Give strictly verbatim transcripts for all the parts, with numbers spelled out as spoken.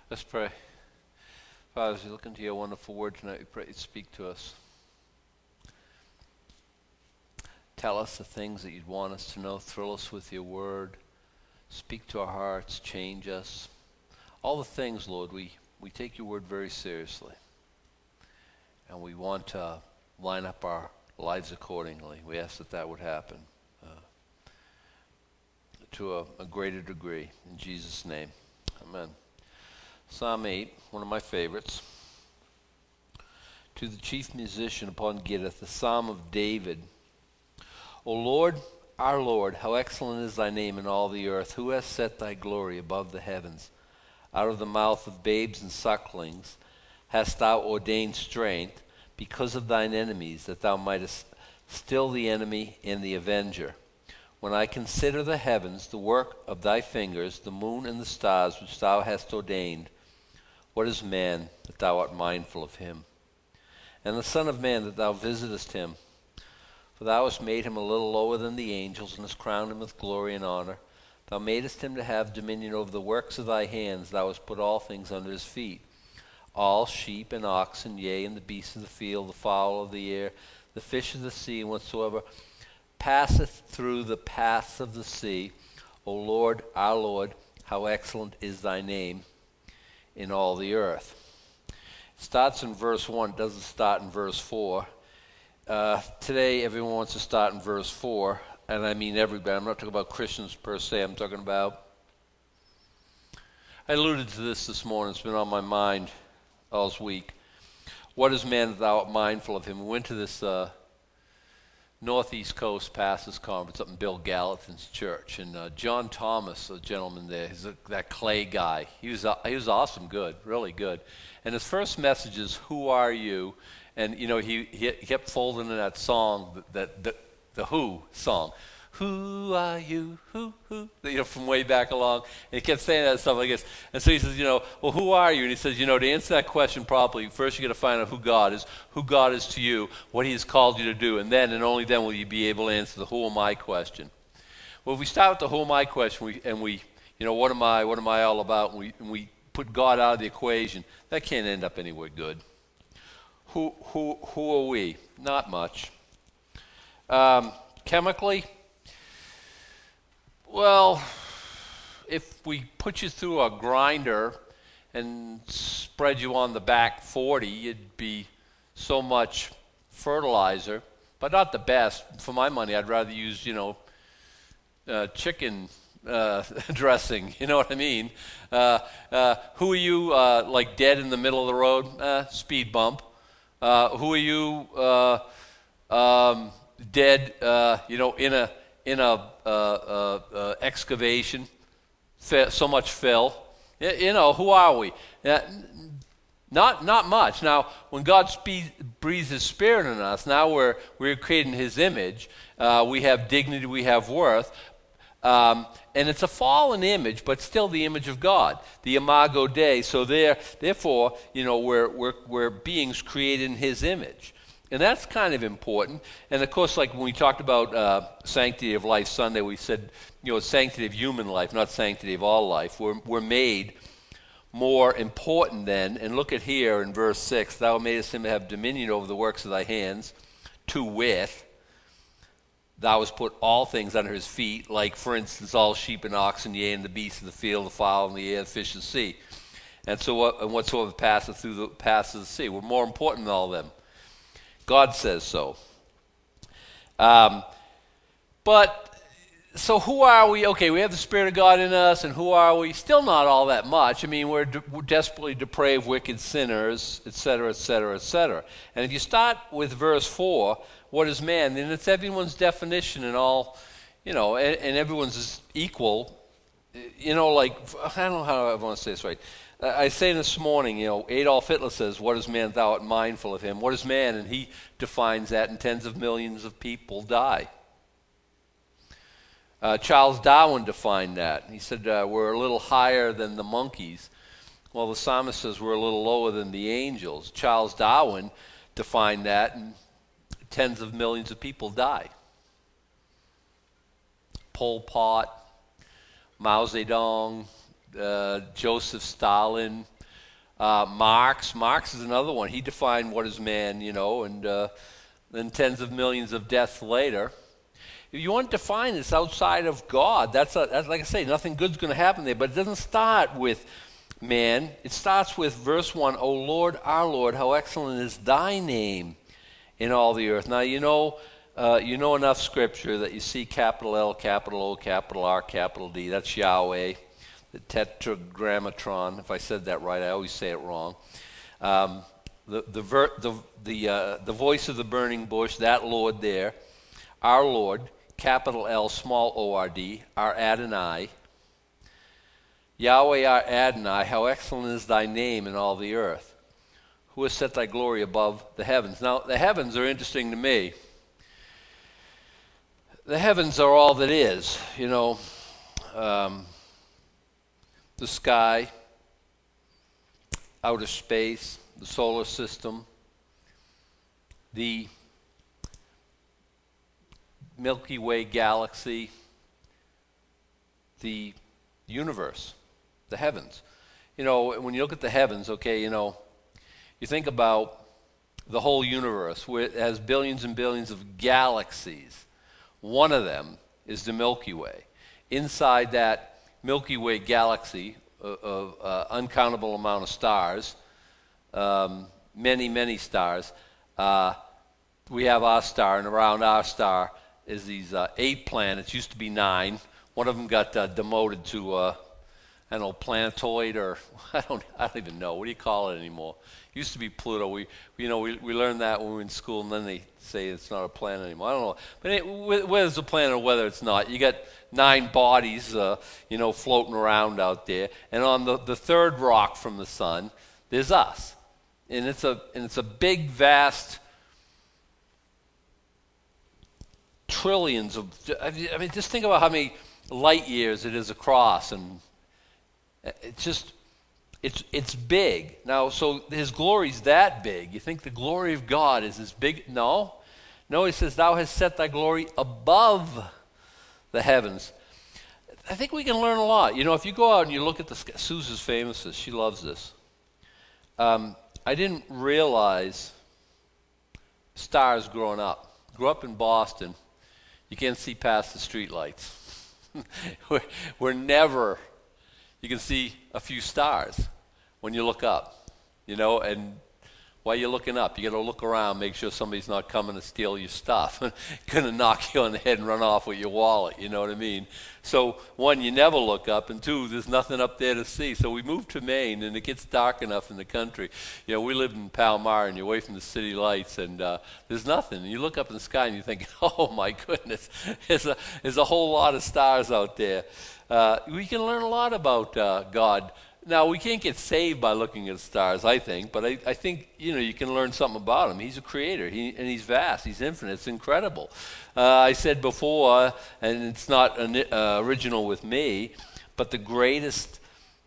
Let's pray. Father, as we look into your wonderful word tonight, we pray you speak to us. Tell us the things that you'd want us to know. Thrill us with your word. Speak to our hearts. Change us. All the things, Lord, we, we take your word very seriously. And we want to line up our lives accordingly. We ask that that would happen uh, to a, a greater degree. In Jesus' name, amen. Psalm eight, one of my favorites. To the chief musician upon Gittith, the Psalm of David. O Lord, our Lord, how excellent is thy name in all the earth. Who has set thy glory above the heavens? Out of the mouth of babes and sucklings hast thou ordained strength because of thine enemies, that thou mightest still the enemy and the avenger. When I consider the heavens, the work of thy fingers, the moon and the stars which thou hast ordained, what is man that thou art mindful of him? And the Son of Man that thou visitest him? For thou hast made him a little lower than the angels, and hast crowned him with glory and honor. Thou madest him to have dominion over the works of thy hands. Thou hast put all things under his feet. All sheep and oxen, yea, and the beasts of the field, the fowl of the air, the fish of the sea, and whatsoever passeth through the paths of the sea. O Lord, our Lord, how excellent is thy name in all the earth. It starts in verse one. It doesn't start in verse four. Uh, today, everyone wants to start in verse four, and I mean everybody. I'm not talking about Christians per se. I'm talking about... I alluded to this this morning. It's been on my mind all this week. What is man that thou art mindful of him? We went to this uh, Northeast Coast Pastors Conference up in Bill Gallatin's church, and uh, John Thomas, a gentleman there, he's a, that clay guy. He was uh, he was awesome, good, really good. And his first message is, "Who are you?" And you know, he he kept folding in that song, that the the Who song. Who are you? Who, who? You know, from way back along. And he kept saying that stuff like this. And so he says, you know, well, who are you? And he says, you know, to answer that question properly, first you got to find out who God is, who God is to you, what he has called you to do. And then, and only then, will you be able to answer the who am I question. Well, if we start with the who am I question, we, and we, you know, what am I, what am I all about, and we, and we put God out of the equation, that can't end up anywhere good. Who, who, who are we? Not much. Um, chemically, well, if we put you through a grinder and spread you on the back forty, you'd be so much fertilizer, but not the best. For my money, I'd rather use, you know, uh, chicken uh, dressing, you know what I mean? Uh, uh, who are you, uh, like dead in the middle of the road? Uh, speed bump. Uh, who are you, uh, um, dead, uh, you know, in a in a uh, uh, uh, excavation, so much fill. You know, who are we? Uh, not not much. Now, when God spe- breathes His Spirit in us, now we're we're created in His image. Uh, we have dignity, we have worth, um, and it's a fallen image, but still the image of God, the Imago Dei. So there, therefore, you know, we're we're we're beings created in His image. And that's kind of important. And of course, like when we talked about uh, Sanctity of Life Sunday, we said, you know, sanctity of human life, not sanctity of all life. We're, we're made more important than, and look at here in verse six, thou madest him to have dominion over the works of thy hands, to wit, thou hast put all things under his feet, like, for instance, all sheep and oxen, yea, and the beasts of the field, the fowl in the air, the fish of the sea. And so what, and whatsoever passeth through the passes of the sea. We're more important than all of them. God says so. Um, but, so who are we? Okay, we have the Spirit of God in us, and who are we? Still not all that much. I mean, we're, de- we're desperately depraved, wicked sinners, et cetera, et cetera, et cetera. And if you start with verse four, what is man? Then it's everyone's definition and all, you know, and, and everyone's is equal. You know, like, I don't know how I want to say this right. I say this morning, you know, Adolf Hitler says, what is man, thou art mindful of him? What is man? And he defines that, and tens of millions of people die. Uh, Charles Darwin defined that. He said, uh, we're a little higher than the monkeys. Well, the psalmist says we're a little lower than the angels. Charles Darwin defined that, and tens of millions of people die. Pol Pot, Mao Zedong, uh, Joseph Stalin, Uh, Marx, Marx is another one. He defined what is man, you know, and uh, then tens of millions of deaths later. If you want to define this outside of God, that's, a, that's like I say, nothing good's going to happen there. But it doesn't start with man. It starts with verse one, O Lord, our Lord, how excellent is thy name in all the earth. Now, you know, uh, you know enough scripture that you see capital L, capital O, capital R, capital D. That's Yahweh. The tetragrammaton, if I said that right, I always say it wrong. Um, the the ver, the the, uh, the voice of the burning bush, that Lord there, our Lord, capital L, small O R D, our Adonai. Yahweh our Adonai, how excellent is thy name in all the earth. Who has set thy glory above the heavens? Now, the heavens are interesting to me. The heavens are all that is, you know. Um, the sky, outer space, the solar system, the Milky Way galaxy, the universe, the heavens. You know, when you look at the heavens, okay, you know, you think about the whole universe, where it has billions and billions of galaxies. One of them is the Milky Way. Inside that Milky Way galaxy of uh, uh, uncountable amount of stars, um, many, many stars, uh, we have our star, and around our star is these uh, eight planets. Used to be nine. One of them got uh, demoted to, uh, I don't know, planetoid, or I don't, I don't even know. What do you call it anymore? It used to be Pluto. We, you know, we, we learned that when we were in school, and then they say it's not a planet anymore. I don't know. But it, whether it's a planet or whether it's not, you got nine bodies, uh, you know, floating around out there. And on the, the third rock from the sun, there's us. And it's a and it's a big, vast, trillions of, I mean, just think about how many light years it is across, and it's just, it's it's big. Now, so his glory's that big. You think the glory of God is as big? No. No, he says, thou hast set thy glory above the heavens. I think we can learn a lot. You know, if you go out and you look at the sky, Susan's famous this. She loves this. Um, I didn't realize stars growing up. Grew up in Boston. You can't see past the street lights. we're, we're never, you can see a few stars when you look up, you know, and while you're looking up, you got to look around, make sure somebody's not coming to steal your stuff. Going to knock you on the head and run off with your wallet, you know what I mean? So, one, you never look up, and two, there's nothing up there to see. So we moved to Maine, and it gets dark enough in the country. You know, we live in Palmyra, and you're away from the city lights, and uh, there's nothing. And you look up in the sky, and you think, oh, my goodness, there's a, there's a whole lot of stars out there. Uh, we can learn a lot about uh, God. Now, we can't get saved by looking at stars, I think, but I, I think, you know, you can learn something about him. He's a creator, he, and he's vast, he's infinite, it's incredible. Uh, I said before, and it's not an, uh, original with me, but the greatest,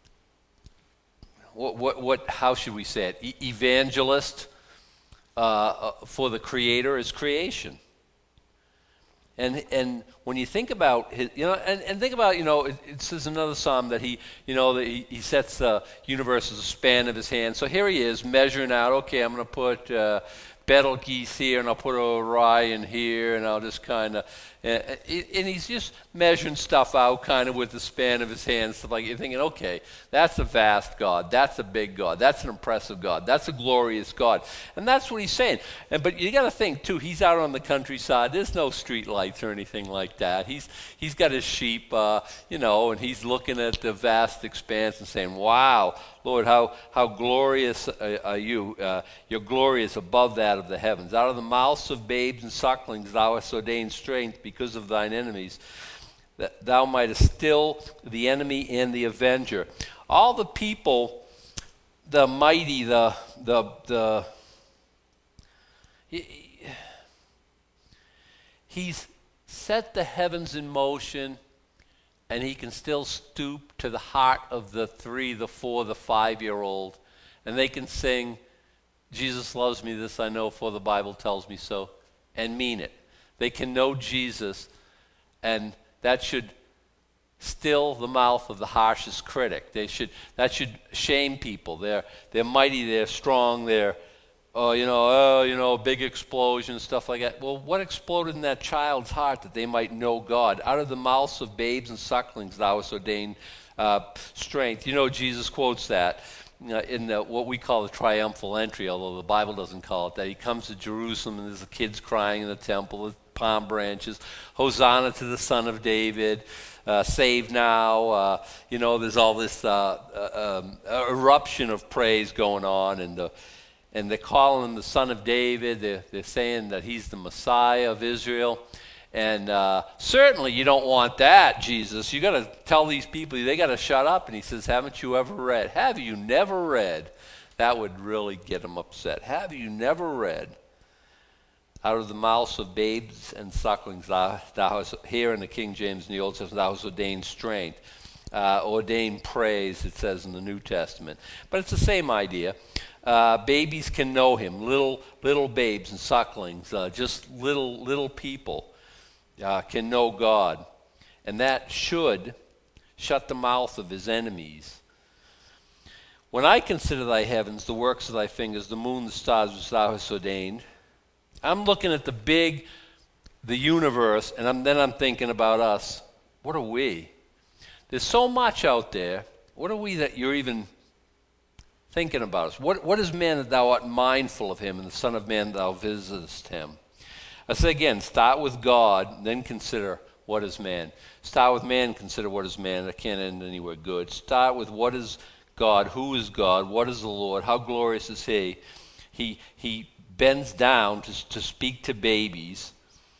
what, what, what how should we say it, e- evangelist uh, for the creator is creation. And and when you think about his, you know, and, and think about, you know, it, it says another psalm that he, you know, that he, he sets the universe as a span of his hand. So here he is measuring out. Okay, I'm going to put uh, Betelgeuse here, and I'll put Orion here, and I'll just kind of, and, and he's just measuring stuff out, kind of with the span of his hand, stuff like. You're thinking, okay, that's a vast God, that's a big God, that's an impressive God, that's a glorious God, and that's what he's saying. And but you got to think too, he's out on the countryside. There's no street lights or anything like that. He's he's got his sheep, uh, you know, and he's looking at the vast expanse and saying, "Wow, Lord, how how glorious are you? Uh, you're glorious above that of the heavens. Out of the mouths of babes and sucklings thou hast ordained strength because of thine enemies, that thou mightest still the enemy and the avenger." All the people, the mighty, the the the he, he's set the heavens in motion, and he can still stoop to the heart of the three, the four, the five-year-old, and they can sing, "Jesus loves me, this I know, for the Bible tells me so," and mean it. They can know Jesus, and that should still the mouth of the harshest critic. They should that should shame people. They're they're mighty, they're strong, they're oh you know oh you know big explosion, stuff like that. Well, what exploded in that child's heart that they might know God? Out of the mouths of babes and sucklings thou hast ordained uh, strength. You know, Jesus quotes that uh, in the, what we call the triumphal entry, although the Bible doesn't call it that. He comes to Jerusalem and there's the kids crying in the temple with palm branches, Hosanna to the Son of David. Uh, save now, uh, you know, there's all this uh, uh, um, eruption of praise going on, and the, and they're calling him the Son of David. They're, they're saying that he's the Messiah of Israel, and uh, certainly you don't want that, Jesus. You got to tell these people they got to shut up. And he says, "Haven't you ever read? Have you never read?" That would really get them upset. Have you never read? Out of the mouths of babes and sucklings, thou, thou hast, here in the King James in the Old Testament, thou hast ordained strength, uh, ordained praise, it says in the New Testament. But it's the same idea. Uh, babies can know him, little little babes and sucklings, uh, just little little people uh, can know God. And that should shut the mouth of his enemies. When I consider thy heavens, the works of thy fingers, the moon, the stars which thou hast ordained, I'm looking at the big, the universe, and I'm, then I'm thinking about us. What are we? There's so much out there. What are we that you're even thinking about us? What, what is man that thou art mindful of him, and the Son of Man that thou visitest him? I say again, start with God, then consider what is man. Start with man, consider what is man. That can't end anywhere good. Start with what is God, who is God, what is the Lord, how glorious is he. He, he bends down to, to speak to babies,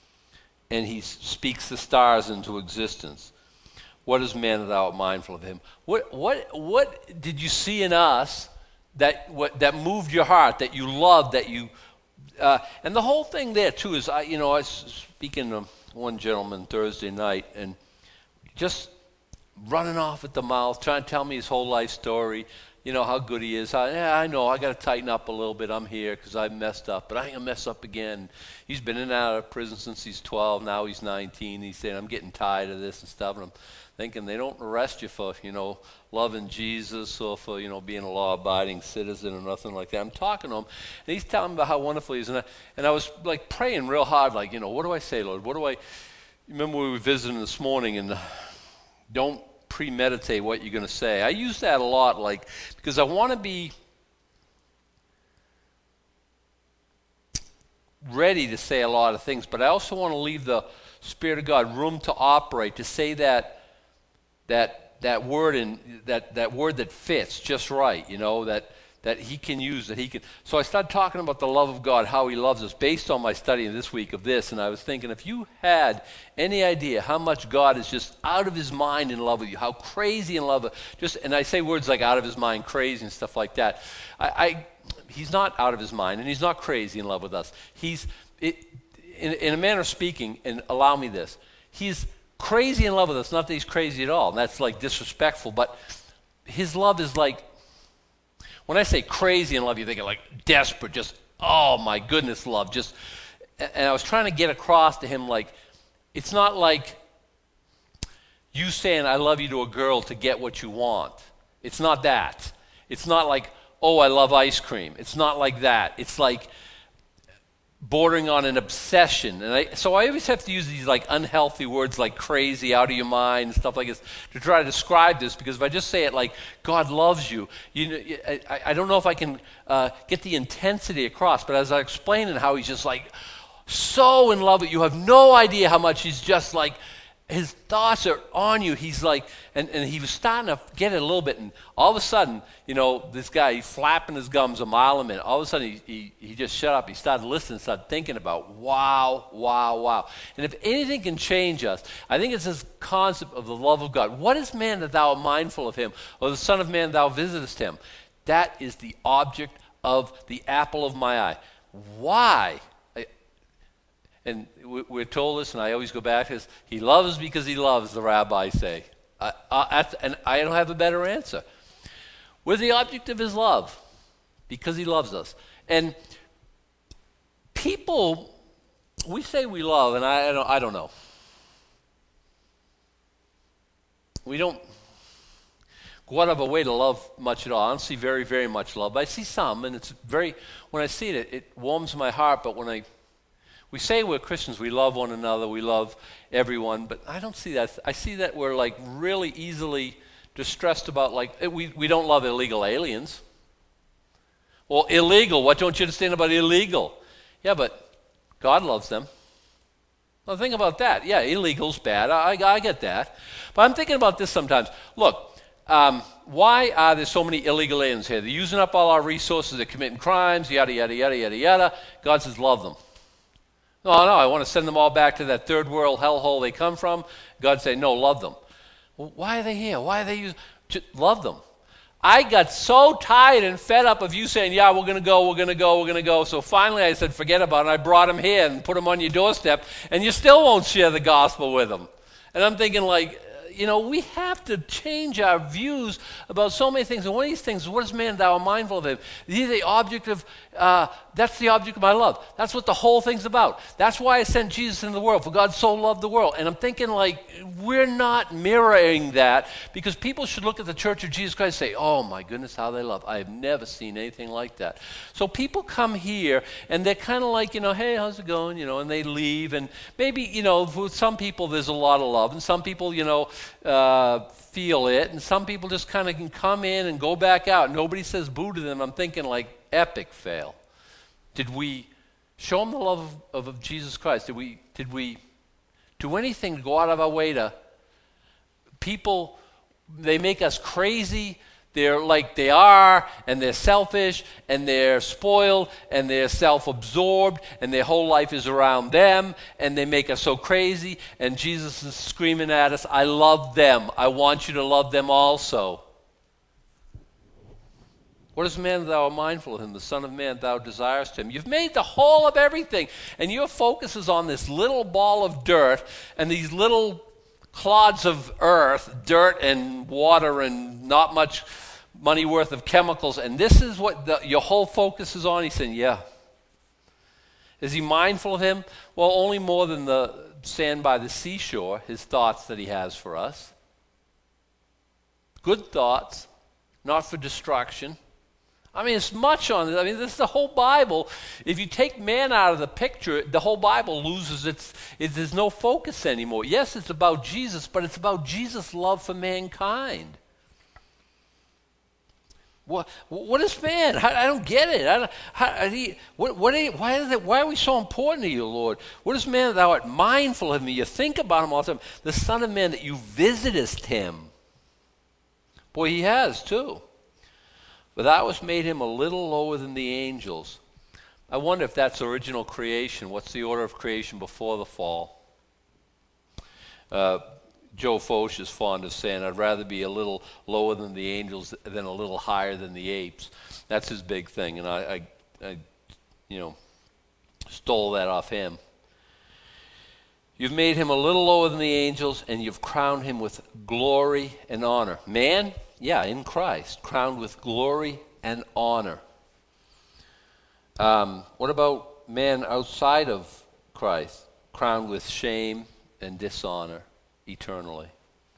and he speaks the stars into existence. What is man that thou art mindful of him? What what what did you see in us that what that moved your heart, that you loved, that you uh, and the whole thing there too is I you know I was speaking to one gentleman Thursday night, and just running off at the mouth, trying to tell me his whole life story. You know, how good he is. I, yeah, I know, I got to tighten up a little bit. I'm here because I messed up, but I ain't going to mess up again. He's been in and out of prison since he's twelve. Now he's nineteen. He's saying, I'm getting tired of this and stuff. And I'm thinking, they don't arrest you for, you know, loving Jesus or for, you know, being a law-abiding citizen or nothing like that. I'm talking to him, and he's telling me about how wonderful he is. And I, and I was, like, praying real hard, like, you know, what do I say, Lord? What do I... Remember we were visiting this morning, and uh, don't premeditate what you're going to say. I use that a lot, like, because I want to be ready to say a lot of things, but I also want to leave the Spirit of God room to operate, to say that that that word in that that word that fits just right, you know, that that he can use, that he can. So I started talking about the love of God, how he loves us, based on my study this week of this, and I was thinking, if you had any idea how much God is just out of his mind in love with you, how crazy in love with just, and I say words like out of his mind, crazy, and stuff like that. I, I he's not out of his mind, and he's not crazy in love with us. He's, it, in, in a manner of speaking, and allow me this, he's crazy in love with us, not that he's crazy at all, and that's like disrespectful, but his love is like, when I say crazy in love, you're thinking like desperate, just, oh my goodness, love. Just, and I was trying to get across to him, like, it's not like you saying I love you to a girl to get what you want. It's not that. It's not like, oh, I love ice cream. It's not like that. It's like bordering on an obsession. And I, so I always have to use these like unhealthy words like crazy, out of your mind, and stuff like this to try to describe this, because if I just say it like God loves you, you know, I, I don't know if I can uh, get the intensity across, but as I explain it, how he's just like so in love with you, you have no idea how much he's just like, his thoughts are on you. He's like, and, and he was starting to get it a little bit, and all of a sudden, you know, this guy, he's flapping his gums a mile a minute. All of a sudden, he, he, he just shut up. He started listening, started thinking about, wow, wow, wow. And if anything can change us, I think it's this concept of the love of God. What is man that thou art mindful of him, or the Son of Man thou visitest him? That is the object of the apple of my eye. Why? And we're told this, and I always go back to this, he loves because he loves, the rabbis say. I, I, and I don't have a better answer. We're the object of his love because he loves us. And people, we say we love, and I, I, don't, I don't know. we don't go out of our way to love much at all. I don't see very, very much love. But I see some, and it's very, when I see it, it warms my heart. But when I, we say we're Christians, we love one another, we love everyone, but I don't see that. I see that we're like really easily distressed about, like, we, we don't love illegal aliens. Well, illegal, what don't you understand about illegal? Yeah, but God loves them. Well, think about that. Yeah, illegal's bad. I, I, I get that. But I'm thinking about this sometimes. Look, um, why are there so many illegal aliens here? They're using up all our resources. They're committing crimes, yada, yada, yada, yada, yada. God says, love them. No, no, I want to send them all back to that third world hellhole they come from. God say, no, love them. Well, why are they here? Why are they using? Love them. I got so tired and fed up of you saying, yeah, we're going to go, we're going to go, we're going to go. So finally I said, forget about it. I brought him here and put him on your doorstep, and you still won't share the gospel with him. And I'm thinking, like, you know, we have to change our views about so many things. And one of these things is, what is man thou art mindful of him? He's the object of, uh, that's the object of my love. That's what the whole thing's about. That's why I sent Jesus into the world, for God so loved the world. And I'm thinking, like, we're not mirroring that, because people should look at the Church of Jesus Christ and say, oh my goodness, how they love. I have never seen anything like that. So people come here and they're kind of like, you know, hey, how's it going? You know, and they leave. And maybe, you know, for some people there's a lot of love, and some people, you know, uh, feel it, and some people just kind of can come in and go back out. Nobody says boo to them. I'm thinking, like, epic fail. Did we show them the love of, of, of Jesus Christ? Did we, did we do anything to go out of our way to people? They make us crazy. They're like they are, and they're selfish, and they're spoiled, and they're self-absorbed, and their whole life is around them, and they make us so crazy, and Jesus is screaming at us, I love them. I want you to love them also. What is man thou art mindful of him? The Son of Man thou desirest him. You've made the whole of everything, and your focus is on this little ball of dirt and these little clods of earth, dirt and water and not much money worth of chemicals, and this is what the, your whole focus is on. He's saying, yeah. Is he mindful of him? Well, only more than the sand by the seashore, his thoughts that he has for us. Good thoughts, not for destruction. I mean, it's much on this. I mean, this is the whole Bible. If you take man out of the picture, the whole Bible loses its, it, there's no focus anymore. Yes, it's about Jesus, but it's about Jesus' love for mankind. What, what is man? I, I don't get it. I don't, how, he, what, what are you, why, is it, why are we so important to you, Lord? What is man that thou art mindful of me? You think about him all the time. The Son of Man that you visitest him. Boy, he has too. But thou hast made him a little lower than the angels. I wonder if that's original creation. What's the order of creation before the fall? Uh, Joe Foch is fond of saying, I'd rather be a little lower than the angels than a little higher than the apes. That's his big thing, and I, I, I you know, stole that off him. You've made him a little lower than the angels, and you've crowned him with glory and honor. Man, yeah, in Christ, crowned with glory and honor. Um, what about man outside of Christ, crowned with shame and dishonor eternally?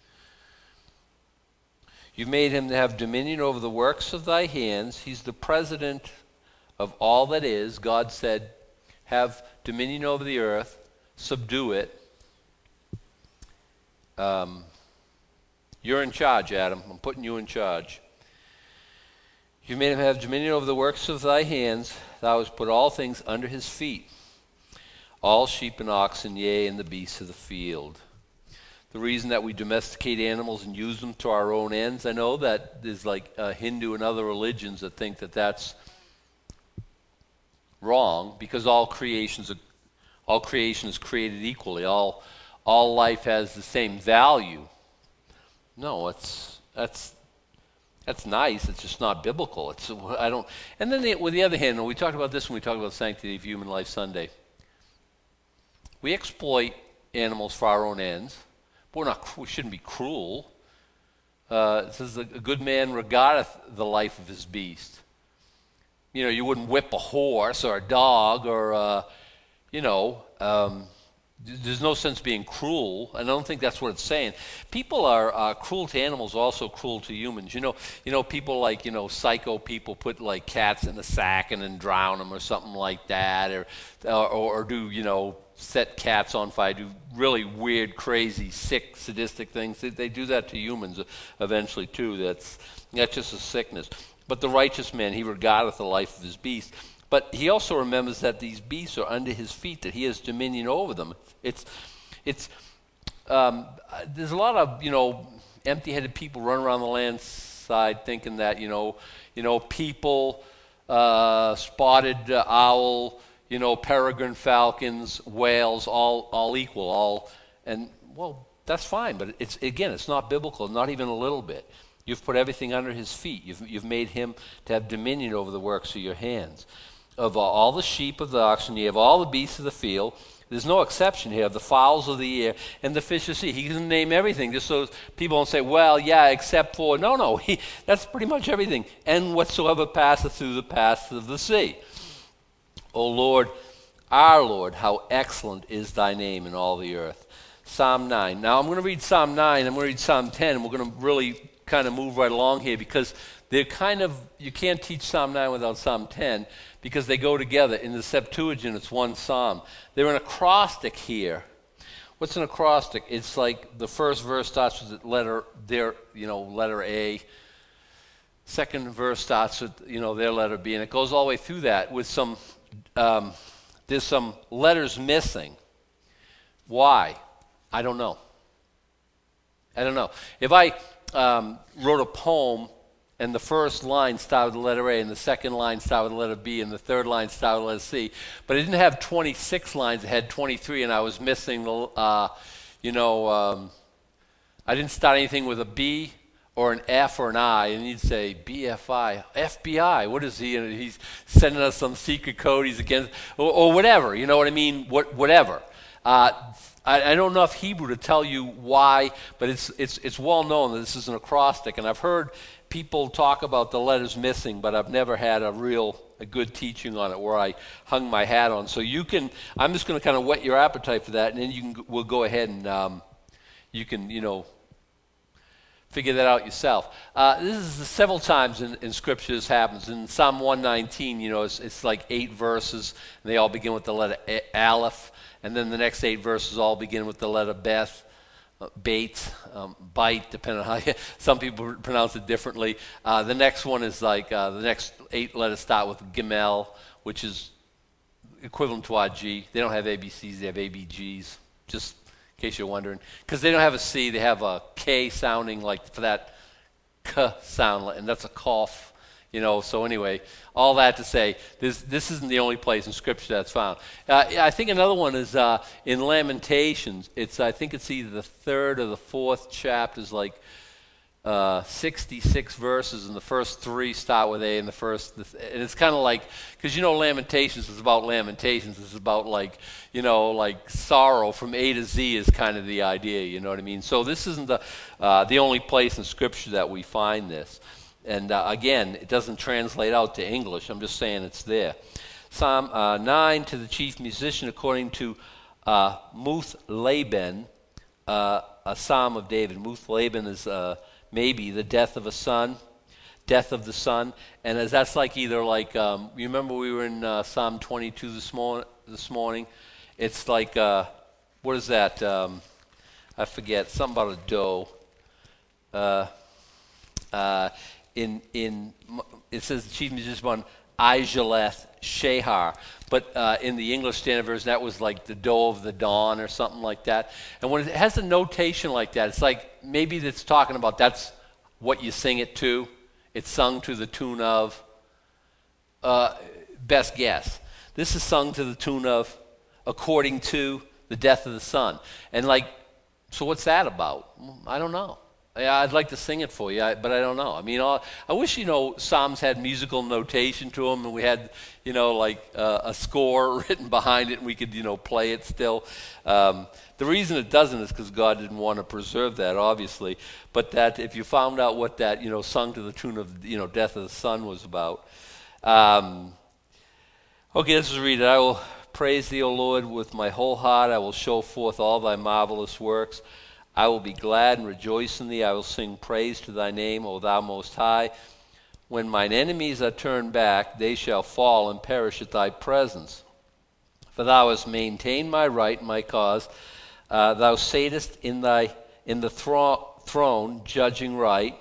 You've made him to have dominion over the works of thy hands. He's the president of all that is. God said, have dominion over the earth, subdue it. Um, you're in charge, Adam. I'm putting you in charge. You made him have dominion over the works of thy hands. Thou hast put all things under his feet, all sheep and oxen, yea, and the beasts of the field. The reason that we domesticate animals and use them to our own ends, I know that there's like uh, Hindu and other religions that think that that's wrong, because all creations, all creation is created equally. All, all life has the same value. No, it's that's that's nice. It's just not biblical. It's I don't. And then the, with the other hand, and we talked about this when we talked about Sanctity of Human Life Sunday. We exploit animals for our own ends. But we're not. We shouldn't be cruel. Uh, it says a good man regardeth the life of his beast. You know, you wouldn't whip a horse or a dog or, uh, you know, um, there's no sense being cruel. I don't think that's what it's saying. People are uh, cruel to animals, also cruel to humans. You know, you know, people like you know, psycho people put like cats in a sack and then drown them or something like that, or or, or do you know, set cats on fire, do really weird, crazy, sick, sadistic things. They, they do that to humans eventually too. That's that's just a sickness. But the righteous man, he regardeth the life of his beast. But he also remembers that these beasts are under his feet, that he has dominion over them. It's, it's. Um, there's a lot of you know empty-headed people running around the landside thinking that you know, you know people, uh, spotted uh, owl, you know peregrine falcons, whales, all all equal, all and well that's fine. But it's again, it's not biblical, not even a little bit. You've put everything under his feet. You've you've made him to have dominion over the works of your hands. Of all the sheep of the oxen, you have all the beasts of the field. There's no exception here. The fowls of the air and the fish of the sea. He can name everything just so people don't say, well, yeah, except for. No, no. He, that's pretty much everything. And whatsoever passeth through the paths of the sea. O Lord, our Lord, how excellent is thy name in all the earth. Psalm nine. Now I'm going to read Psalm nine. I'm going to read Psalm ten. And we're going to really kind of move right along here because they're kind of, you can't teach Psalm nine without Psalm ten. Because they go together. In the Septuagint, it's one psalm. They're an acrostic here. What's an acrostic? It's like the first verse starts with the letter, their, you know, letter A. Second verse starts with, you know, their letter B. And it goes all the way through that with some, um, there's some letters missing. Why? I don't know. I don't know. If I um, wrote a poem and the first line started with the letter A, and the second line started with the letter B, and the third line started with the letter C. But it didn't have twenty-six lines, it had twenty-three, and I was missing the, uh, you know, um, I didn't start anything with a B or an F or an I, and you'd say, B F I, F B I, what is he? And he's sending us some secret code, he's against, or, or whatever, you know what I mean, what, whatever. Uh, I, I don't know if Hebrew to tell you why, but it's, it's, it's well known that this is an acrostic, and I've heard people talk about the letters missing, but I've never had a real a good teaching on it where I hung my hat on. So you can, I'm just going to kind of whet your appetite for that, and then you can, we'll go ahead and um, you can, you know, figure that out yourself. Uh, this is several times in, in Scripture this happens. In Psalm one nineteen, you know, it's, it's like eight verses, and they all begin with the letter a- Aleph, and then the next eight verses all begin with the letter Beth. Uh, bait, um, bite, depending on how you, some people pronounce it differently. Uh, the next one is like, uh, the next eight letters start with Gimel, which is equivalent to our G. They don't have A B Cs, they have A B Gs, just in case you're wondering. Because they don't have a C, they have a K sounding like for that K sound, and that's a cough. You know, so anyway, all that to say, this this isn't the only place in Scripture that's found. Uh, I think another one is uh, in Lamentations. It's I think it's either the third or the fourth chapter is like uh, sixty-six verses, and the first three start with A, and the first, and it's kind of like, because you know Lamentations is about lamentations. It's about like, you know, like sorrow from A to Z is kind of the idea. You know what I mean? So this isn't the uh, the only place in Scripture that we find this. And uh, again, it doesn't translate out to English. I'm just saying it's there. Psalm uh, nine, to the chief musician, according to uh, Muth Laban, uh, a psalm of David. Muth Laban is uh, maybe the death of a son, death of the son. And as that's like either like, um, you remember we were in uh, Psalm twenty-two this, mor- this morning? It's like, uh, what is that? Um, I forget, something about a doe. Uh, uh, In in it says the chief musician one Ijaleth Shehar, but uh, in the English Standard Version that was like the doe of the dawn or something like that. And when it has a notation like that, it's like maybe it's talking about that's what you sing it to. It's sung to the tune of. Uh, best guess. This is sung to the tune of, according to the death of the son. And like, so what's that about? I don't know. Yeah, I'd like to sing it for you, I, but I don't know. I mean, all, I wish, you know, Psalms had musical notation to them, and we had, you know, like uh, a score written behind it, and we could, you know, play it still. Um, the reason it doesn't is because God didn't want to preserve that, obviously. But that if you found out what that, you know, sung to the tune of, you know, death of the son was about. Um, okay, let's just read it. I will praise thee, O Lord, with my whole heart. I will show forth all thy marvelous works. I will be glad and rejoice in thee. I will sing praise to thy name, O thou most high. When mine enemies are turned back, they shall fall and perish at thy presence. For thou hast maintained my right and my cause. Uh, thou satest in thy in the thro- throne, judging right.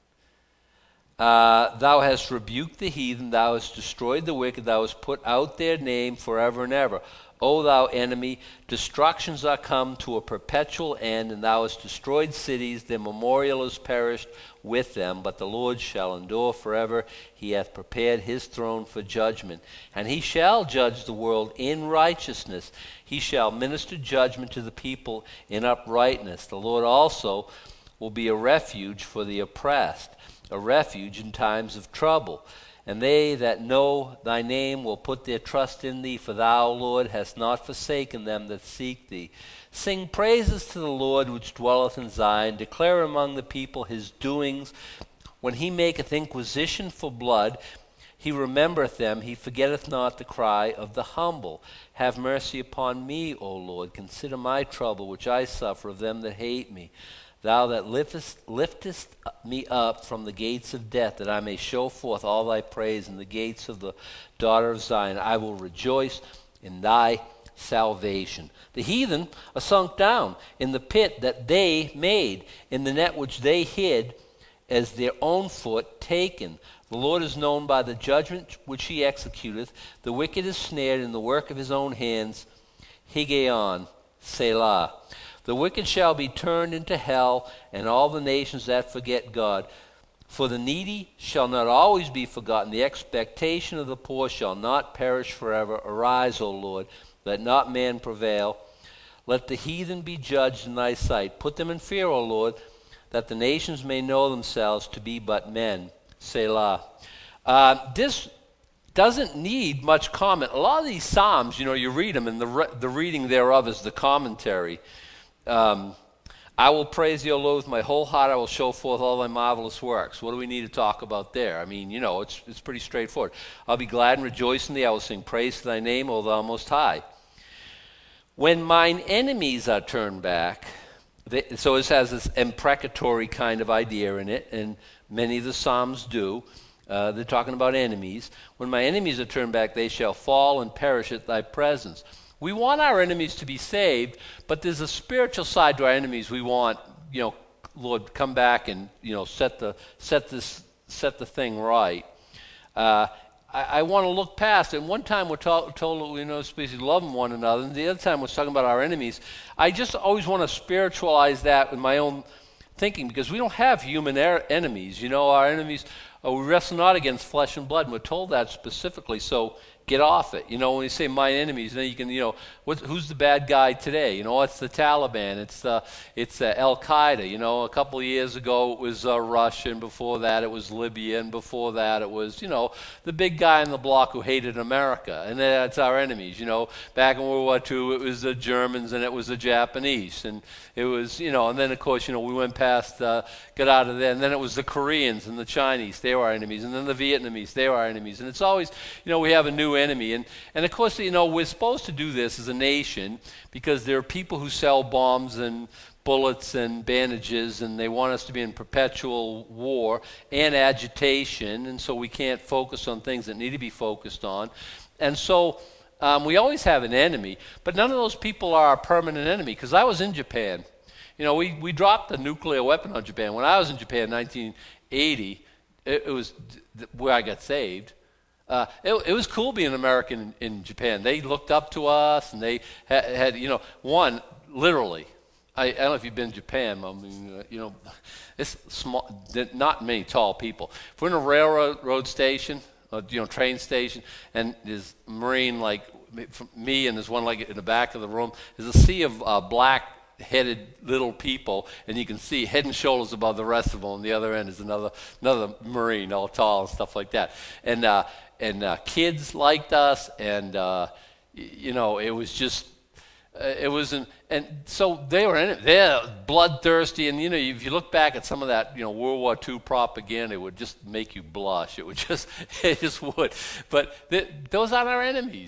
Uh, thou hast rebuked the heathen. Thou hast destroyed the wicked. Thou hast put out their name forever and ever. O thou enemy, destructions are come to a perpetual end, and thou hast destroyed cities. Their memorial is perished with them, but the Lord shall endure forever. He hath prepared his throne for judgment, and he shall judge the world in righteousness. He shall minister judgment to the people in uprightness. The Lord also will be a refuge for the oppressed, a refuge in times of trouble. And they that know thy name will put their trust in thee, for thou, Lord, hast not forsaken them that seek thee. Sing praises to the Lord which dwelleth in Zion. Declare among the people his doings. When he maketh inquisition for blood, he remembereth them. He forgetteth not the cry of the humble. Have mercy upon me, O Lord. Consider my trouble which I suffer of them that hate me. Thou that liftest, liftest me up from the gates of death, that I may show forth all thy praise in the gates of the daughter of Zion. I will rejoice in thy salvation. The heathen are sunk down in the pit that they made, in the net which they hid, as their own foot taken. The Lord is known by the judgment which he executeth. The wicked is snared in the work of his own hands. Higgaion, Selah. The wicked shall be turned into hell, and all the nations that forget God. For the needy shall not always be forgotten. The expectation of the poor shall not perish forever. Arise, O Lord, let not man prevail. Let the heathen be judged in thy sight. Put them in fear, O Lord, that the nations may know themselves to be but men. Selah. Uh, this doesn't need much comment. A lot of these Psalms, you know, you read them, and the, re- the reading thereof is the commentary. Um, I will praise thee, O Lord, with my whole heart. I will show forth all thy marvelous works. What do we need to talk about there? I mean, you know, it's it's pretty straightforward. I'll be glad and rejoice in thee. I will sing praise to thy name, O thou most high. When mine enemies are turned back, they, so this has this imprecatory kind of idea in it, and many of the Psalms do. Uh, they're talking about enemies. When my enemies are turned back, they shall fall and perish at thy presence. We want our enemies to be saved, but there's a spiritual side to our enemies. We want, you know, Lord, come back and, you know, set the set this set the thing right. Uh, I, I want to look past it. And one time we're to, told that we know species loving one another, and the other time we're talking about our enemies. I just always want to spiritualize that in my own thinking, because we don't have human er- enemies. You know, our enemies, uh, we wrestle not against flesh and blood, and we're told that specifically. So get off it. You know, when you say my enemies, then you can, you know, what, who's the bad guy today? You know, it's the Taliban. It's uh, it's uh, Al Qaeda. You know, a couple of years ago it was uh, Russia, and before that it was Libya, and before that it was, you know, the big guy in the block who hated America, and that's our enemies. You know, back in World War Two it was the Germans and it was the Japanese, and it was, you know, and then of course, you know, we went past, uh, got out of there, and then it was the Koreans and the Chinese. They were our enemies, and then the Vietnamese. They were our enemies, and it's always, you know, we have a new enemy. And, and of course, you know, we're supposed to do this as a nation because there are people who sell bombs and bullets and bandages, and they want us to be in perpetual war and agitation, and so we can't focus on things that need to be focused on. And so um, we always have an enemy, but none of those people are a permanent enemy, because I was in Japan. You know, we, we dropped the nuclear weapon on Japan. When I was in Japan in nineteen eighty, it, it was th- where I got saved. Uh, it, it was cool being an American in, in Japan. They looked up to us, and they had, had you know, one, literally, I, I don't know if you've been to Japan, I mean, uh, you know, it's small, not many tall people. If we're in a railroad station, uh, you know, train station, and there's a Marine like me, and there's one like in the back of the room, there's a sea of uh, black headed little people, and you can see head and shoulders above the rest of them. On the other end is another another Marine, all tall and stuff like that. And uh, and uh, kids liked us, and uh, you know, it was just uh, it was an, and so they were in it. They're bloodthirsty, and you know, if you look back at some of that, you know, World War Two propaganda, it would just make you blush. It would just it just would. But th- those aren't our enemies.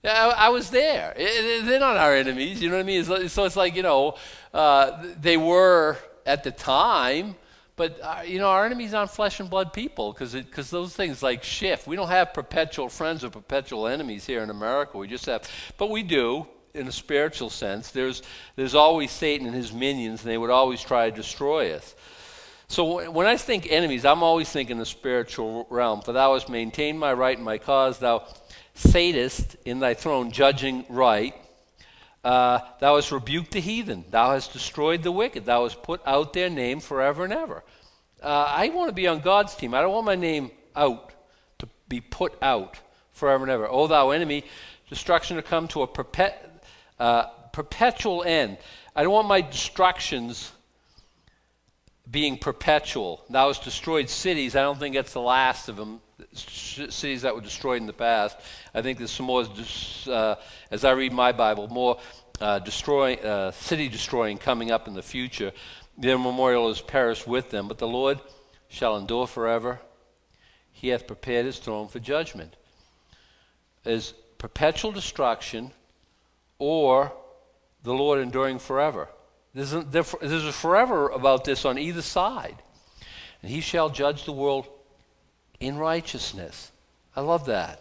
Yeah, I, I was there. It- they're not our enemies, you know what I mean? It's like- so it's like, you know, uh, they were at the time, but, uh, you know, our enemies aren't flesh and blood people because because those things like shift. We don't have perpetual friends or perpetual enemies here in America. We just have, but we do in a spiritual sense. There's, there's always Satan and his minions, and they would always try to destroy us. So when I think enemies, I'm always thinking the spiritual realm. For thou hast maintained my right and my cause. Thou satest in thy throne, judging right. Uh, thou hast rebuked the heathen. Thou hast destroyed the wicked. Thou hast put out their name forever and ever. Uh, I want to be on God's team. I don't want my name out, to be put out forever and ever. O thou enemy, destruction to come to a perpet, uh, perpetual end. I don't want my destructions being perpetual. Thou hast destroyed cities. I don't think that's the last of them. Cities that were destroyed in the past. I think there's some more, uh, as I read my Bible, more uh, destroying, uh, city destroying coming up in the future. Their memorial is perished with them, but the Lord shall endure forever. He hath prepared his throne for judgment. Is perpetual destruction or the Lord enduring forever? There's a, there's a forever about this on either side. And he shall judge the world in righteousness. I love that.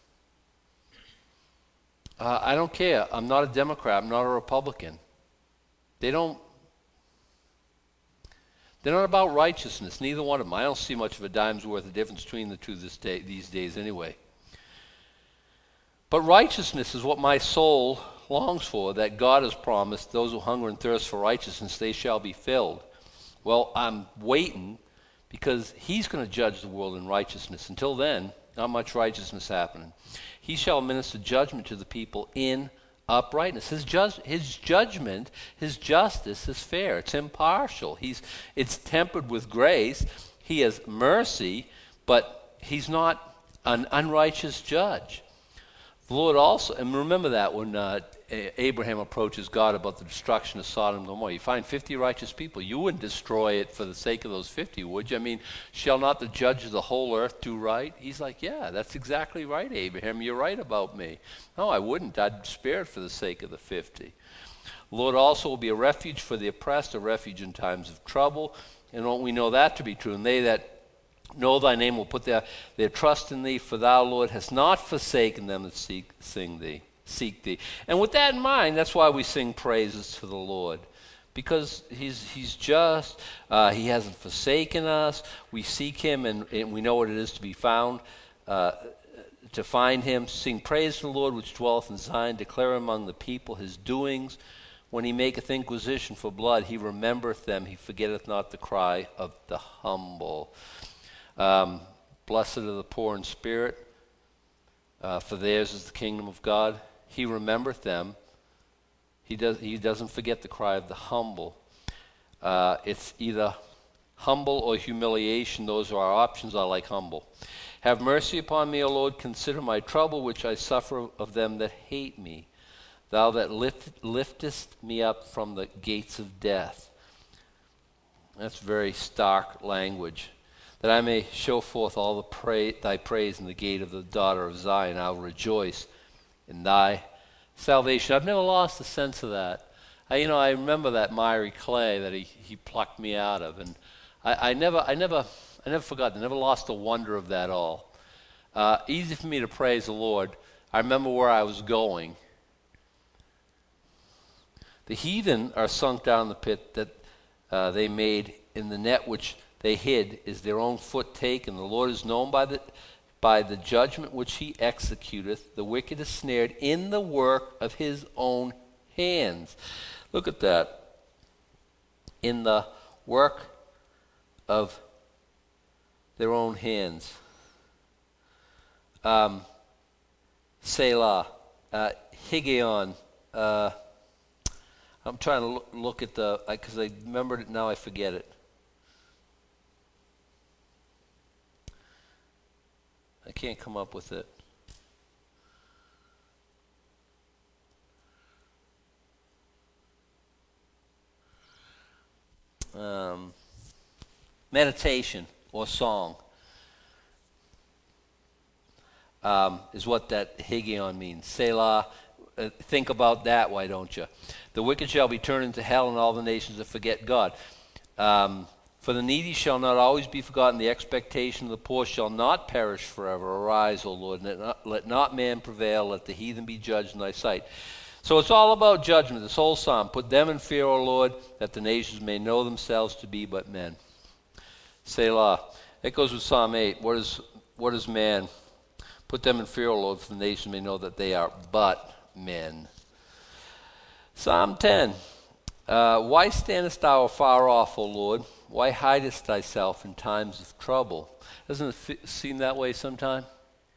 Uh, I don't care. I'm not a Democrat. I'm not a Republican. They don't, they're not about righteousness, neither one of them. I don't see much of a dime's worth of difference between the two this day, these days anyway. But righteousness is what my soul longs for, that God has promised, those who hunger and thirst for righteousness, they shall be filled. Well, I'm waiting because he's going to judge the world in righteousness. Until then, not much righteousness happening. He shall minister judgment to the people in uprightness. His, ju- his judgment, his justice is fair. It's impartial. He's, it's tempered with grace. He has mercy, but he's not an unrighteous judge. The Lord also, and remember that when uh, Abraham approaches God about the destruction of Sodom and Gomorrah, you find fifty righteous people. You wouldn't destroy it for the sake of those fifty, would you? I mean, shall not the judge of the whole earth do right? He's like, yeah, that's exactly right, Abraham. You're right about me. No, I wouldn't. I'd spare it for the sake of the fifty. The Lord also will be a refuge for the oppressed, a refuge in times of trouble. And we know that to be true. And they that know thy name will put their, their trust in thee, for thou, Lord, hast not forsaken them that seek sing thee, seek thee. And with that in mind, that's why we sing praises to the Lord. Because he's he's just, uh, he hasn't forsaken us. We seek him, and, and we know what it is to be found, uh, to find him. Sing praise to the Lord which dwelleth in Zion. Declare among the people his doings. When he maketh inquisition for blood, he remembereth them. He forgetteth not the cry of the humble. Um, blessed are the poor in spirit, uh, for theirs is the kingdom of God. He remembereth them. He does. He doesn't forget the cry of the humble. Uh, it's either humble or humiliation. Those are our options. I like humble. Have mercy upon me, O Lord. Consider my trouble, which I suffer of them that hate me. Thou that lift, liftest me up from the gates of death. That's very stark language. That I may show forth all the pra- thy praise in the gate of the daughter of Zion. I'll rejoice in thy salvation. I've never lost a sense of that. I, you know, I remember that miry clay that he, he plucked me out of, and I, I never, I never, I never forgot. I never lost the wonder of that all. Uh, easy for me to praise the Lord. I remember where I was going. The heathen are sunk down the pit that uh, they made in the net which they hid is their own foot taken. The Lord is known by the by the judgment which he executeth. The wicked is snared in the work of his own hands. Look at that. In the work of their own hands. Um, Selah. Uh, Higgaion. Uh, I'm trying to look, look at the, because I, I remembered it, now I forget it. I can't come up with it. Um, meditation or song. um, is what that Higgaion means. Selah. Uh, think about that, why don't you? The wicked shall be turned into hell, and all the nations that forget God. Um, For the needy shall not always be forgotten. The expectation of the poor shall not perish forever. Arise, O Lord, and let not, let not man prevail. Let the heathen be judged in thy sight. So it's all about judgment, this whole psalm. Put them in fear, O Lord, that the nations may know themselves to be but men. Selah. That goes with Psalm eight. What is, what is man? Put them in fear, O Lord, for the nations may know that they are but men. Psalm ten. Uh, why standest thou afar off, O Lord? Why hidest thyself in times of trouble? Doesn't it f- seem that way sometime?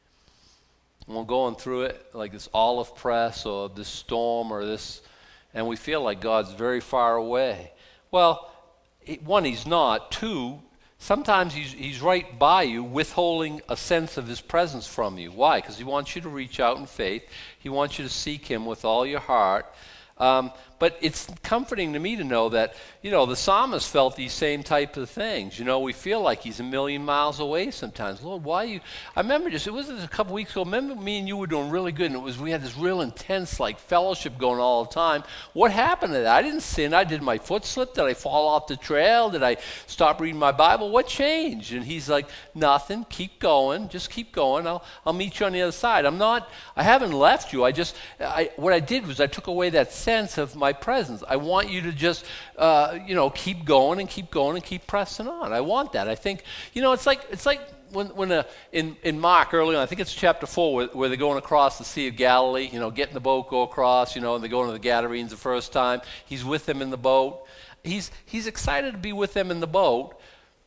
When we're going through it, like this olive press or this storm or this, and we feel like God's very far away. Well, it, one, he's not. Two, sometimes he's, he's right by you, withholding a sense of his presence from you. Why? Because he wants you to reach out in faith. He wants you to seek him with all your heart. Um, but it's comforting to me to know that, you know, the psalmist felt these same type of things. You know, we feel like he's a million miles away sometimes. Lord, why are you? I remember just, it was a couple weeks ago, remember me and you were doing really good, and it was, we had this real intense, like, fellowship going all the time. What happened to that? I didn't sin. I did my foot slip. Did I fall off the trail? Did I stop reading my Bible? What changed? And he's like, nothing. Keep going. Just keep going. I'll, I'll meet you on the other side. I'm not, I haven't left you. I just, I, what I did was I took away that sense of my presence. I want you to just, uh, you know, keep going and keep going and keep pressing on. I want that. I think, you know, it's like it's like when when uh, in in Mark early on, I think it's chapter four, where, where they're going across the Sea of Galilee. You know, get in the boat, go across. You know, and they're going to the Gadarenes the first time. He's with them in the boat. He's he's excited to be with them in the boat.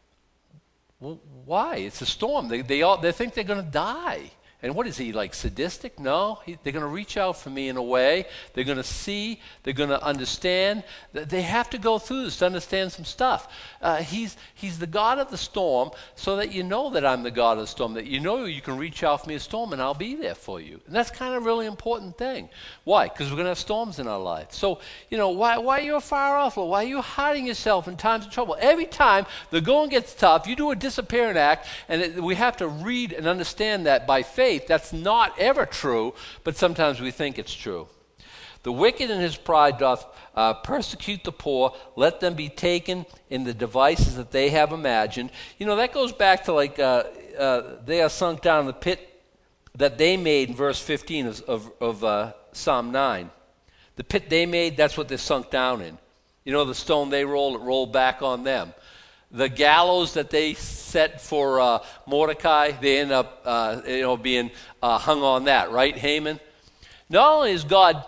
Well, why? It's a storm. They they all they think they're going to die. And what is he, like sadistic? No, he, they're going to reach out for me in a way. They're going to see. They're going to understand. They have to go through this to understand some stuff. Uh, he's he's the God of the storm, so that you know that I'm the God of the storm, that you know you can reach out for me in a storm and I'll be there for you. And that's kind of a really important thing. Why? Because we're going to have storms in our life. So, you know, why, why are you far off, Lord? Why are you hiding yourself in times of trouble? Every time the going gets tough, you do a disappearing act, and it, we have to read and understand that by faith. That's not ever true, but sometimes we think it's true. The wicked in his pride doth uh, persecute the poor. Let them be taken in the devices that they have imagined. You know, that goes back to like uh, uh, they are sunk down in the pit that they made in verse fifteen of, of, of uh, Psalm nine. The pit they made, that's what they're sunk down in. You know, the stone they rolled, it rolled back on them. The gallows that they set for uh, Mordecai, they end up, uh, you know, being uh, hung on that, right, Haman? Not only has God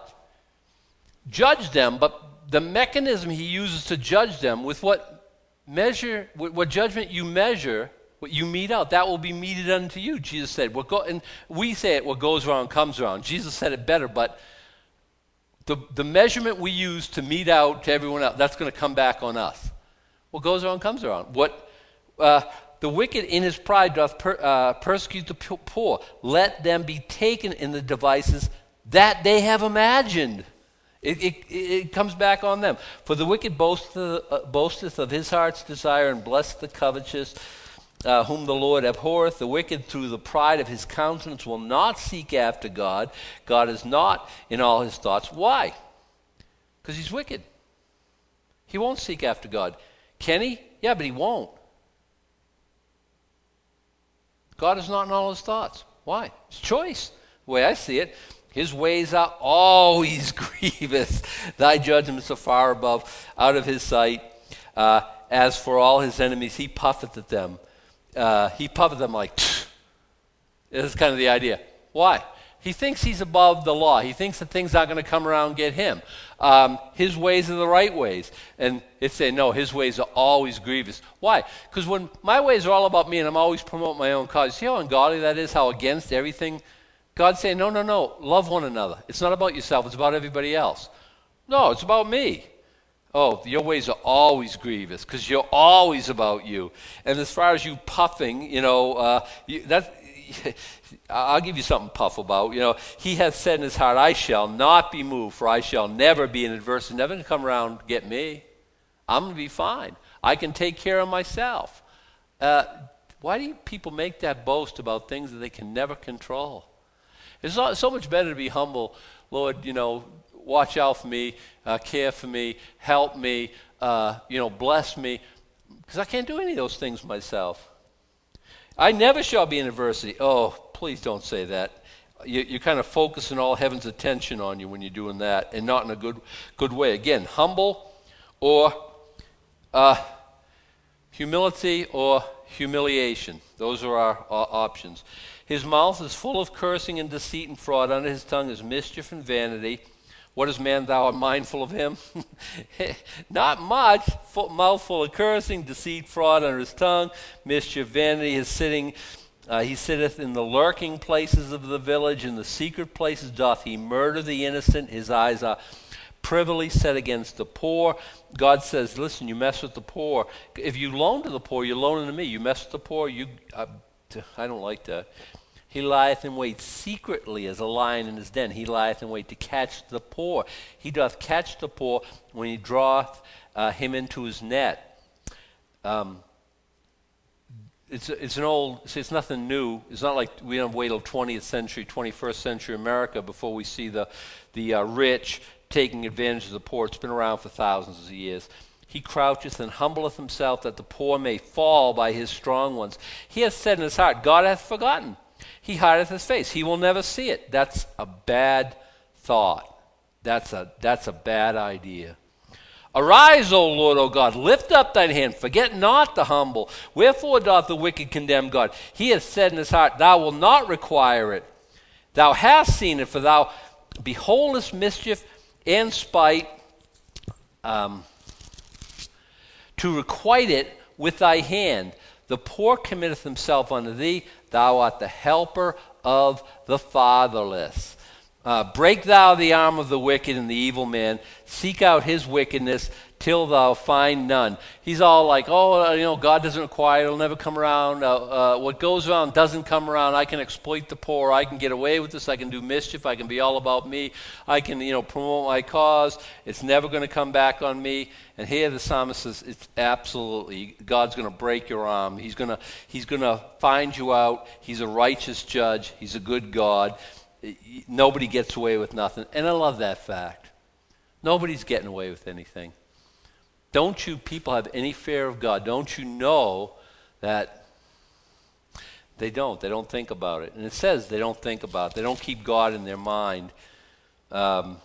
judged them, but the mechanism he uses to judge them, with what measure, what judgment you measure, what you mete out, that will be meted unto you. Jesus said, what go, and we say it, what goes around comes around. Jesus said it better, but the the measurement we use to mete out to everyone else, that's going to come back on us. What goes around comes around. What uh, the wicked in his pride doth per, uh, persecute the poor. Let them be taken in the devices that they have imagined. It, it, it comes back on them. For the wicked boasteth, uh, boasteth of his heart's desire, and blesseth the covetous, uh, whom the Lord abhorreth. The wicked through the pride of his countenance will not seek after God. God is not in all his thoughts. Why? Because he's wicked. He won't seek after God. Can he? Yeah, but he won't. God is not in all his thoughts. Why? It's choice. The way I see it, his ways are always grievous. Thy judgments are far above, out of his sight. Uh, as for all his enemies, he puffeth at them. Uh, he puffeth them like, Tch. This is kind of the idea. Why? He thinks he's above the law. He thinks that things aren't going to come around and get him. Um, his ways are the right ways. And it's saying, no, his ways are always grievous. Why? Because when my ways are all about me and I'm always promoting my own cause, see how ungodly that is, how against everything? God's saying, no, no, no, love one another. It's not about yourself. It's about everybody else. No, it's about me. Oh, your ways are always grievous because you're always about you. And as far as you puffing, you know, uh, you, that's... I'll give you something to puff about. You know, he hath said in his heart, I shall not be moved, for I shall never be in adversity. Never going to come around and get me. I'm going to be fine. I can take care of myself. Uh, Why do you people make that boast about things that they can never control? It's so, so much better to be humble. Lord, you know, watch out for me, uh, care for me, help me, uh, you know, bless me. Because I can't do any of those things myself. I never shall be in adversity. Oh, please don't say that. You, you're kind of focusing all heaven's attention on you when you're doing that, and not in a good good way. Again, humble or uh, humility or humiliation. Those are our uh, options. His mouth is full of cursing and deceit and fraud. Under his tongue is mischief and vanity. What is man thou art mindful of him? Not much. Full, mouth full of cursing, deceit, fraud under his tongue, mischief, vanity. His sitting, uh, he sitteth in the lurking places of the village. In the secret places doth he murder the innocent. His eyes are privily set against the poor. God says, listen, you mess with the poor. If you loan to the poor, you're loaning to me. You mess with the poor, you... Uh, I don't like that. He lieth in wait secretly as a lion in his den. He lieth in wait to catch the poor. He doth catch the poor when he draweth uh, him into his net. Um, it's it's an old. See, it's nothing new. It's not like we don't wait till twentieth century, twenty-first century America before we see the the uh, rich taking advantage of the poor. It's been around for thousands of years. He croucheth and humbleth himself that the poor may fall by his strong ones. He hath said in his heart, God hath forgotten. He hideth his face. He will never see it. That's a bad thought. That's a, that's a bad idea. Arise, O Lord, O God, lift up thine hand, forget not the humble. Wherefore doth the wicked condemn God? He hath said in his heart, thou wilt not require it. Thou hast seen it, for thou beholdest mischief and spite, um, to requite it with thy hand. The poor committeth himself unto thee. Thou art the helper of the fatherless. Uh, break thou the arm of the wicked and the evil man. Seek out his wickedness till thou find none. He's all like, oh, you know, God doesn't require it. It'll never come around. Uh, uh, what goes around doesn't come around. I can exploit the poor. I can get away with this. I can do mischief. I can be all about me. I can, you know, promote my cause. It's never going to come back on me. And here the psalmist says, it's absolutely, God's going to break your arm. He's going to, he's going to find you out. He's a righteous judge. He's a good God. Nobody gets away with nothing. And I love that fact. Nobody's getting away with anything. Don't you people have any fear of God? Don't you know that they don't? They don't think about it. And it says they don't think about it. They don't keep God in their mind. Um,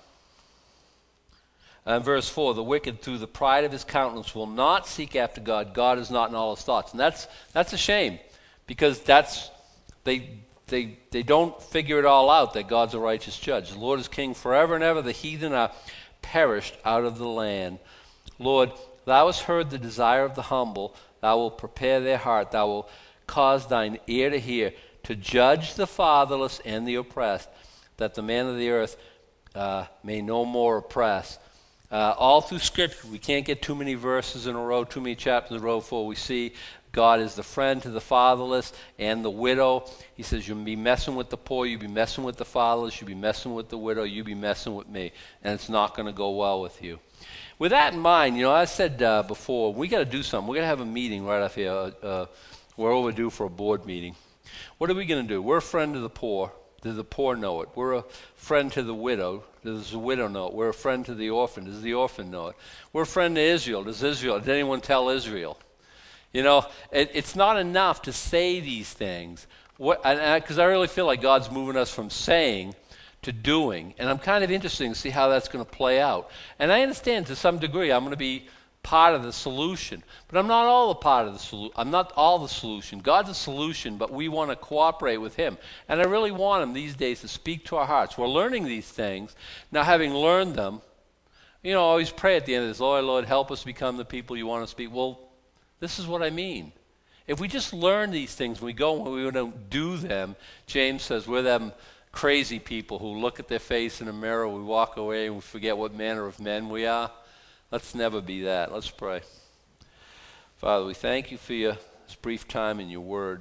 and verse four, the wicked through the pride of his countenance will not seek after God. God is not in all his thoughts. And that's that's a shame, because that's they they they don't figure it all out that God's a righteous judge. The Lord is king forever and ever. The heathen are perished out of the land. Lord, thou hast heard the desire of the humble. Thou wilt prepare their heart. Thou wilt cause thine ear to hear, to judge the fatherless and the oppressed, that the man of the earth uh, may no more oppress. Uh, all through Scripture, we can't get too many verses in a row, too many chapters in a row before we see God is the friend to the fatherless and the widow. He says, you'll be messing with the poor, you'll be messing with the fatherless, you'll be messing with the widow, you'll be messing with me, and it's not going to go well with you. With that in mind, you know, I said uh, before, we got to do something. We're going to have a meeting right up here. Uh, uh, we're overdue for a board meeting. What are we going to do? We're a friend to the poor. Does the poor know it? We're a friend to the widow. Does the widow know it? We're a friend to the orphan. Does the orphan know it? We're a friend to Israel. Does Israel? Did anyone tell Israel? You know, it, it's not enough to say these things. Because I, I really feel like God's moving us from saying to doing. And I'm kind of interested to see how that's going to play out. And I understand to some degree I'm going to be part of the solution. But I'm not all the part of the solution. I'm not all the solution. God's a solution, but we want to cooperate with him. And I really want him these days to speak to our hearts. We're learning these things. Now, having learned them, you know, I always pray at the end of this, Lord, Lord, help us become the people you want to speak. Well, this is what I mean. If we just learn these things, when we go and we don't do them, James says we're them crazy people who look at their face in a mirror, we walk away and we forget what manner of men we are. Let's never be that. Let's pray. Father, we thank you for your, this brief time in your word.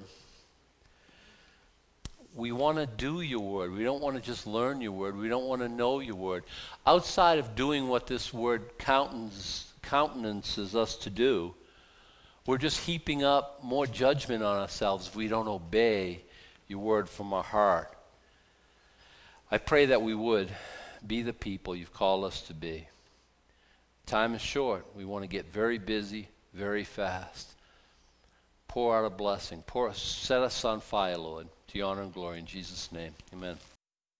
We want to do your word. We don't want to just learn your word. We don't want to know your word. Outside of doing what this word countenances, countenances us to do, we're just heaping up more judgment on ourselves if we don't obey your word from our heart. I pray that we would be the people you've called us to be. Time is short. We want to get very busy, very fast. Pour out a blessing. Pour, set us on fire, Lord, to your honor and glory in Jesus' name. Amen.